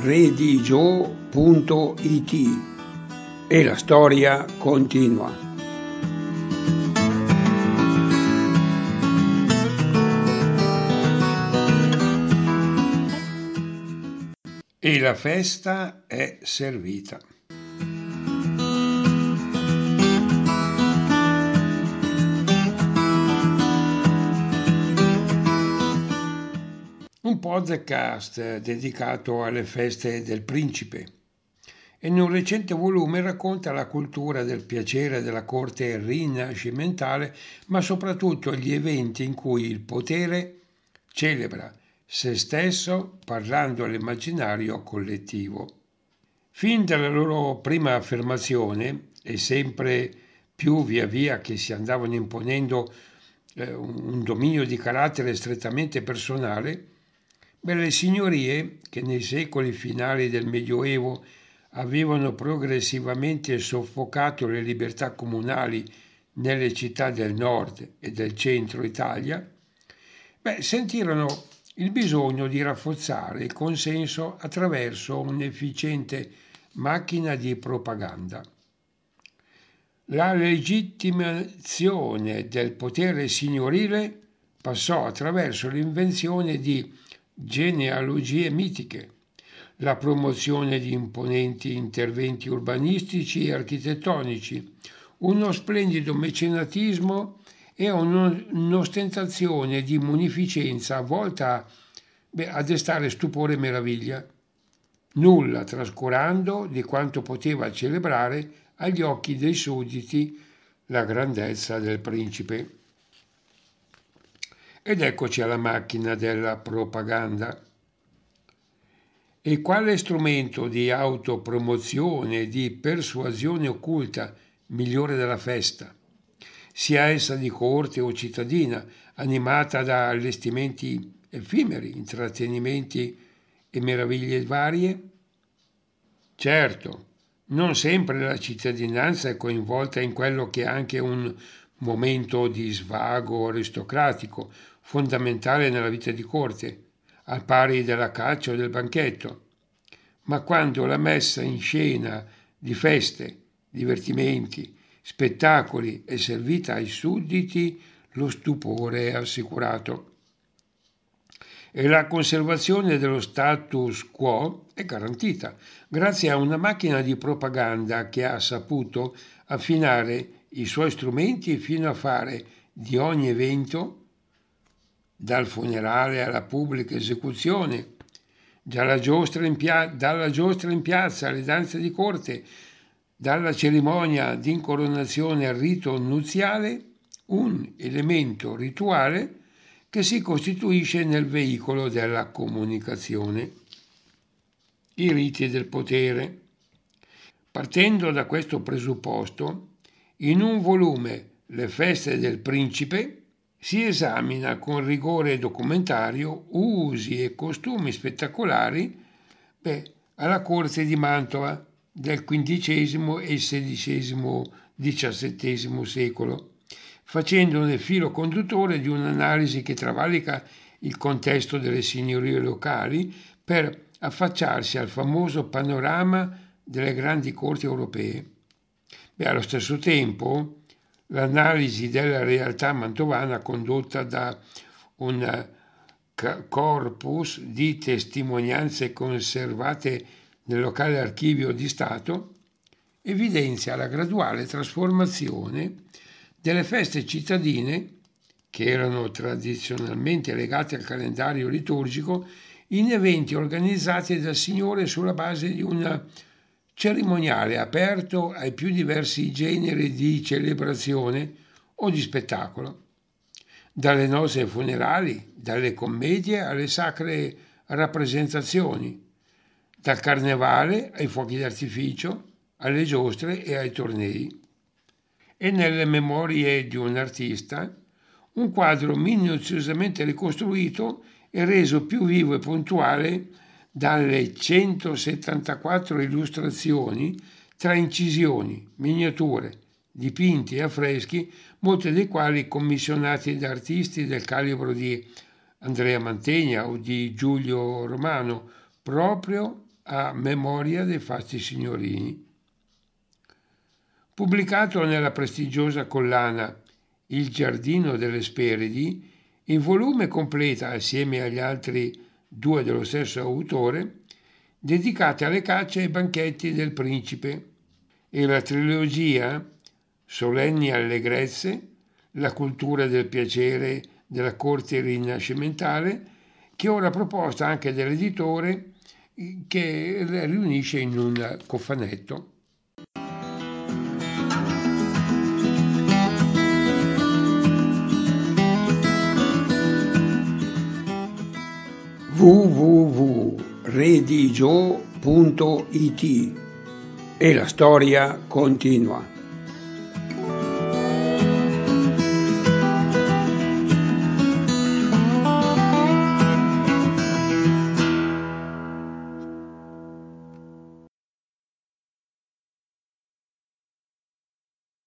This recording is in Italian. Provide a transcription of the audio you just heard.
redigio.it e la storia continua. E la festa è servita. Un podcast dedicato alle feste del principe. In un recente volume racconta la cultura del piacere della corte rinascimentale, ma soprattutto gli eventi in cui il potere celebra se stesso parlando all'immaginario collettivo. Fin dalla loro prima affermazione, e sempre più via via che si andavano imponendo un dominio di carattere strettamente personale, le signorie che nei secoli finali del Medioevo avevano progressivamente soffocato le libertà comunali nelle città del nord e del centro Italia, sentirono il bisogno di rafforzare il consenso attraverso un'efficiente macchina di propaganda. La legittimazione del potere signorile passò attraverso l'invenzione di genealogie mitiche, la promozione di imponenti interventi urbanistici e architettonici, uno splendido mecenatismo e un'ostentazione di munificenza volta a destare stupore e meraviglia, nulla trascurando di quanto poteva celebrare agli occhi dei sudditi la grandezza del principe. Ed eccoci alla macchina della propaganda. E quale strumento di autopromozione e di persuasione occulta migliore della festa, sia essa di corte o cittadina, animata da allestimenti effimeri, intrattenimenti e meraviglie varie? Certo, non sempre la cittadinanza è coinvolta in quello che è anche un momento di svago aristocratico, fondamentale nella vita di corte, al pari della caccia o del banchetto. Ma quando la messa in scena di feste, divertimenti, spettacoli è servita ai sudditi, lo stupore è assicurato. E la conservazione dello status quo è garantita grazie a una macchina di propaganda che ha saputo affinare i suoi strumenti fino a fare di ogni evento, dal funerale alla pubblica esecuzione, dalla giostra in piazza alle danze di corte, dalla cerimonia di incoronazione al rito nuziale, un elemento rituale che si costituisce nel veicolo della comunicazione. I riti del potere. Partendo da questo presupposto, in un volume Le feste del principe si esamina con rigore documentario usi e costumi spettacolari alla corte di Mantova del XV e XVI secolo, facendone il filo conduttore di un'analisi che travalica il contesto delle signorie locali per affacciarsi al famoso panorama delle grandi corti europee. Allo stesso tempo, l'analisi della realtà mantovana condotta da un corpus di testimonianze conservate nel locale archivio di Stato evidenzia la graduale trasformazione delle feste cittadine, che erano tradizionalmente legate al calendario liturgico, in eventi organizzati dal Signore sulla base di un cerimoniale aperto ai più diversi generi di celebrazione o di spettacolo, dalle nozze funerali, dalle commedie alle sacre rappresentazioni, dal carnevale ai fuochi d'artificio, alle giostre e ai tornei. E nelle memorie di un artista, un quadro minuziosamente ricostruito e reso più vivo e puntuale dalle 174 illustrazioni tra incisioni, miniature, dipinti e affreschi, molti dei quali commissionati da artisti del calibro di Andrea Mantegna o di Giulio Romano, proprio a memoria dei fasti signorini. Pubblicato nella prestigiosa collana Il giardino delle Hesperidi, il volume completa, assieme agli altri 2 dello stesso autore, dedicati alle cacce e ai banchetti del principe, e la trilogia Solenni allegrezze, la cultura del piacere della corte rinascimentale, che è ora proposta anche dall'editore, che la riunisce in un cofanetto. www.redigio.it e la storia continua.